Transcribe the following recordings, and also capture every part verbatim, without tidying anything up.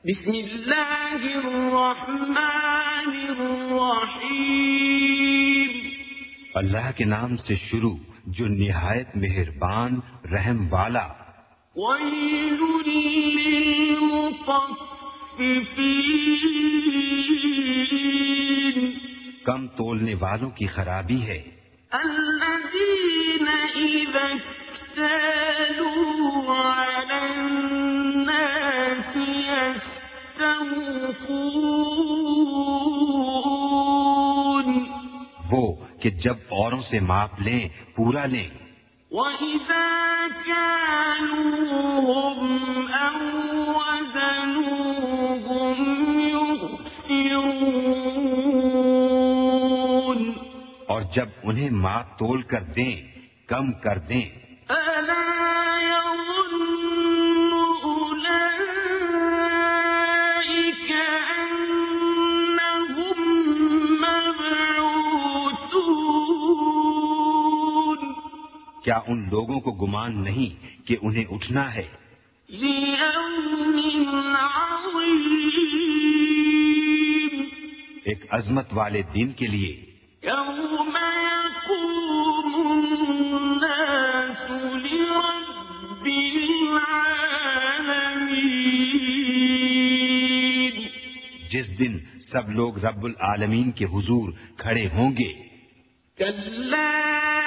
بسم اللہ الرحمن الرحیم. اللہ کے نام سے شروع جو نہایت مہربان رحم والا. ویل للمطففین. کم تولنے والوں کی خرابی ہے. الذین اذا اکتالوا علی الناس یستوفون. وہ کہ جب اوروں سے ماپ لیں پورا لیں. وَإِذَا كَالُوهُمْ أَوْ وَزَنُوهُمْ يُخْسِرُونَ. اور جب انہیں ماپ تول کر دیں کم کر دیں. أَلَا يَظُنُّ أُولَئِكَ أَنَّهُمْ مَبْعُوثُونَ. کیا ان لوگوں کو گمان نہیں کہ انہیں اٹھنا ہے لِيَوْمٍ عَظِيمٍ. ایک عظمت والے دن کے لیے. يَوْمَ يَقُومُ النَّاسُ لِرَبِّ الْعَالَمِينَ. جس دن سب لوگ رب العالمین کے حضور کھڑے ہوں گے. كَلَّا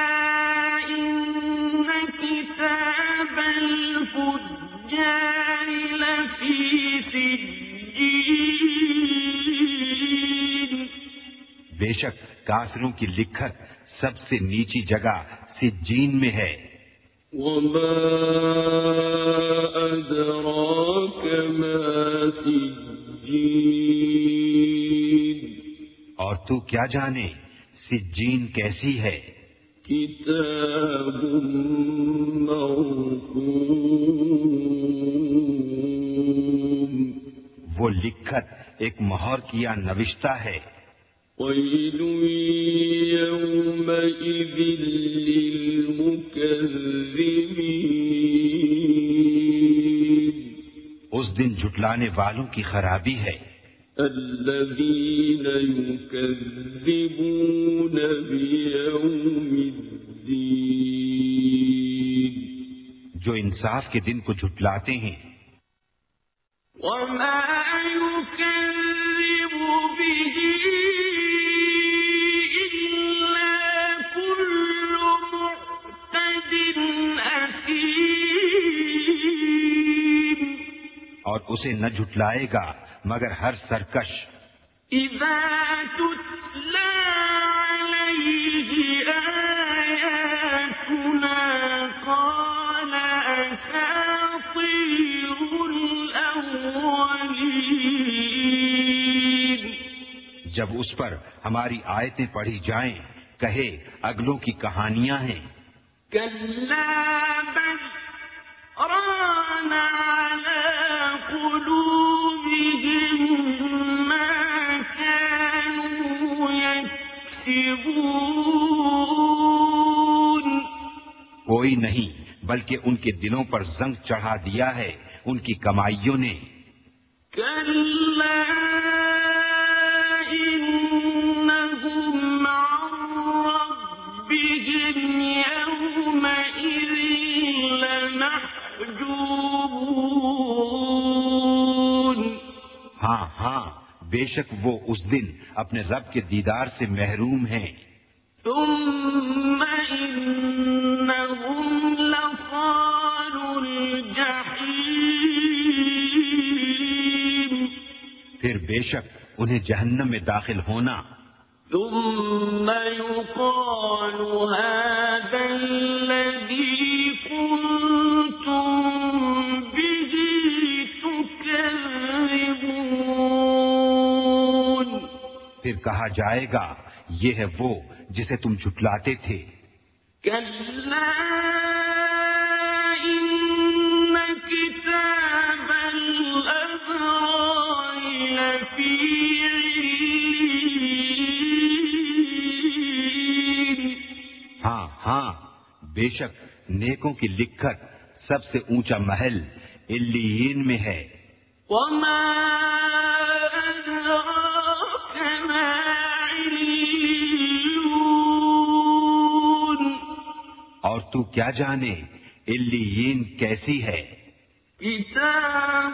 إِنَّ كِتَابَ الْفُجَّارِ لَفِي سِجِّينٍ. بے شک کافروں کی لکھت سب سے نیچی جگہ سجین میں ہے. وَمَا أَدْرَاكَ مَا سِجِّينٌ. اور تو کیا جانے سجین کیسی ہے. کتاب مرقوم. وہ لکھت ایک مہر کیا نوشتہ ہے. ویل یومئذ للمکذبین. اس دن جھٹلانے والوں کی خرابی ہے. الذین یکذبون بیوم الدین. جو انصاف کے دن کو جھٹلاتے ہیں. وما يكذب به إلا كل معتد أثيم. اور اسے نہ جھٹلائے گا مگر ہر سرکش. إذا تتلى عليه آياتنا قال أساطير الأولين. جب اس پر ہماری آیتیں پڑھی جائیں کہے اگلوں کی کہانیاں ہیں. كلا بل ران على قلوبهم ما كانوا يكسبون. کوئی نہیں بلکہ ان کے دلوں پر زنگ چڑھا دیا ہے ان کی کمائیوں نے. كلا إنهم عن ربهم يومئذ لمحجوبون. ہاں ہاں بے شک وہ اس دن اپنے رب کے دیدار سے محروم ہیں. ثم إنهم لصالو الجحيم. پھر بے شک انہیں جہنم میں داخل ہونا. ثم يقال هذا الذي كنتم به تكذبون. پھر کہا جائے گا یہ ہے وہ جسے تم جھٹلاتے تھے. كلا إن كتاب الأبرار لفي عليين. ہاں ہاں بے شک نیکوں کی لکھت سب سے اونچا محل علیین میں ہے. وما أدراك ما عليون اور تو کیا جانے علیین کیسی ہے؟ کتاب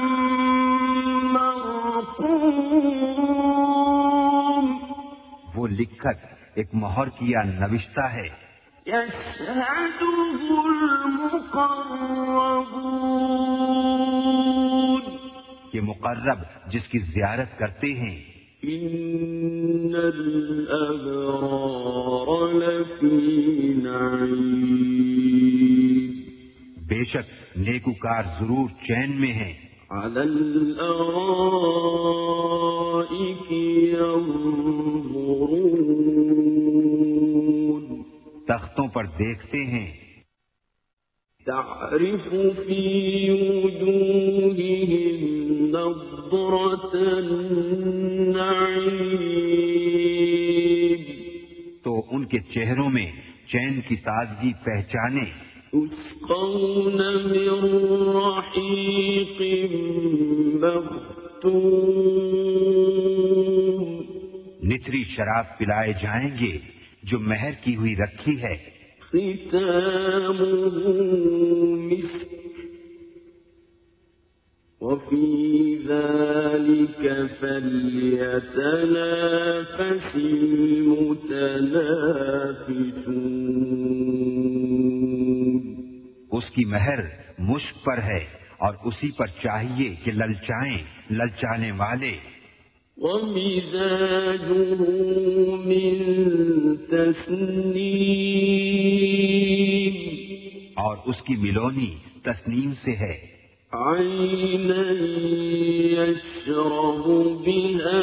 مرقوم وہ لکھت ایک مہر کیا نوشتہ ہے. يشهده المقربون کہ مقرب جس کی زیارت کرتے ہیں. إن الأبرار لفي نعيم بے شک نیکوکار ضرور چین میں ہیں. على الأرائك ينظرون تختوں پر دیکھتے ہیں. تعرف في وجوههم نضرة النعيم تو ان کے چہروں میں چین کی تازگی پہچانے. يسقون من رحيق مختوم نتری شراب پلائے جائیں گے جو مہر کی ہوئی رکھی ہے. ختامه مسك وفي ذلك فليتنافس المتنافسون اس کی مہر مشک پر ہے اور اسی پر چاہیے کہ للچائیں للچانے والے. ومزاجه من تسنيم اور اس کی ملونی تسنیم سے ہے. عينا يشرب بها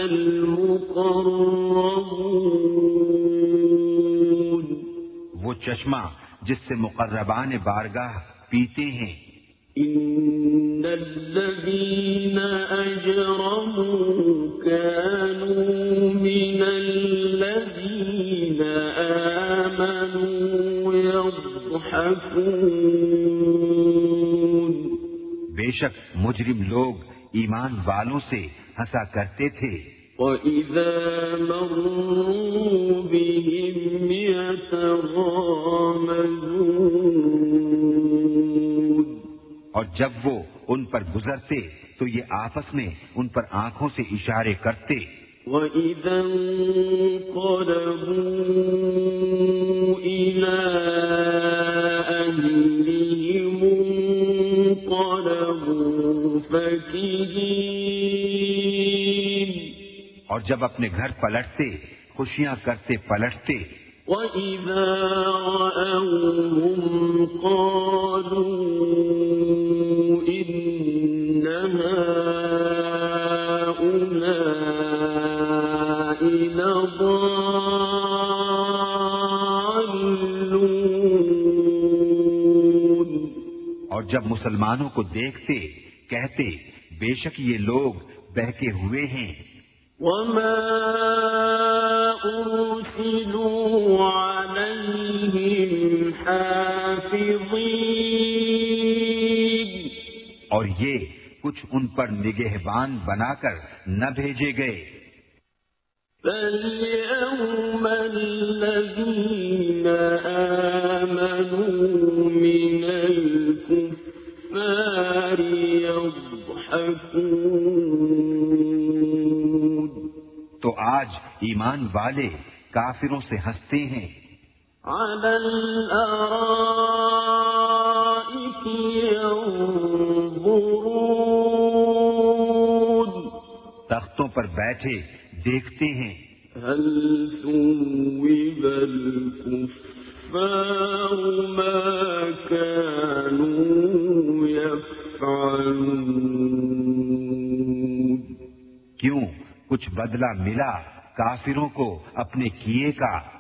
المقربون وہ چشمہ جس سے مقربان بارگاہ پیتے ہیں. إن الذين أجرموا كانوا من الذين آمنوا يضحكون بے شک مجرم لوگ ایمان والوں سے ہنسا کرتے تھے. وَإِذَا مَرُّوا بِهِمْ يَتَغَامَزُونَ اور جب وہ ان پر گزرتے تو یہ آپس میں ان پر آنکھوں سے اشارے کرتے. وَإِذَا انقلبوا إِلَىٰ أَهْلِهِمُ انقلبوا فَكِهِينَ اور جب اپنے گھر پلٹتے خوشیاں کرتے پلٹتے. وَإِذَا رَأَوْهُمْ قَالُوا إِنَّ هَٰؤُلَاءِ لَضَالُّونَ اور جب مسلمانوں کو دیکھتے کہتے بے شک یہ لوگ بہکے ہوئے ہیں. وَمَا أُرْسِلُوا عَلَيْهِمْ حَافِظِينَ اور یہ کچھ ان پر نگہبان بنا کر نہ بھیجے گئے. فَالْيَوْمَ الَّذِينَ آمَنُوا مِنَ الْكُفَّارِ يَضْحَكُونَ تو آج ایمان والے کافروں سے ہنستے ہیں. عَلَى الْأَرَائِكِ يَنظُرُونَ تختوں پر بیٹھے دیکھتے ہیں. هَلْ ثُوِّبَ الْكُفَّارُ مَا كَانُوا يَفْعَلُونَ کیوں کچھ بدلہ ملا کافروں کو اپنے کیے کا.